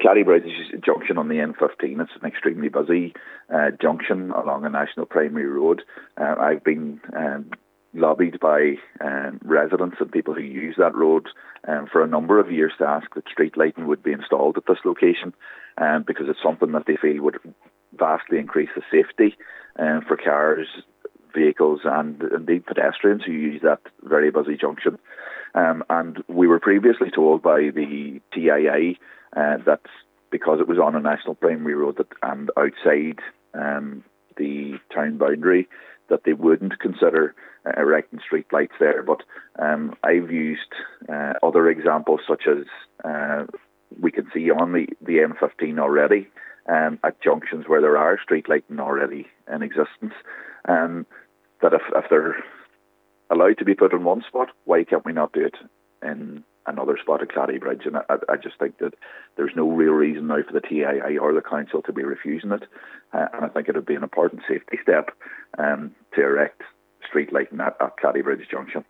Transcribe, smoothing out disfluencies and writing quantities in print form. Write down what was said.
Claddybridge junction on the N15, it's an extremely busy junction along a national primary road. I've been lobbied by residents and people who use that road for a number of years to ask that street lighting would be installed at this location, because it's something that they feel would vastly increase the safety for cars, vehicles and indeed pedestrians who use that very busy junction. And we were previously told by the TIA that because it was on a national primary road and outside the town boundary, that they wouldn't consider erecting street lights there. But I've used other examples, such as we can see on the M15 already at junctions where there are street lighting already in existence, that if they're allowed to be put in one spot, why can't we not do it in another spot at Claddybridge? And I just think that there's no real reason now for the TII or the council to be refusing it. And I think it would be an important safety step to erect street lighting at Claddybridge Junction.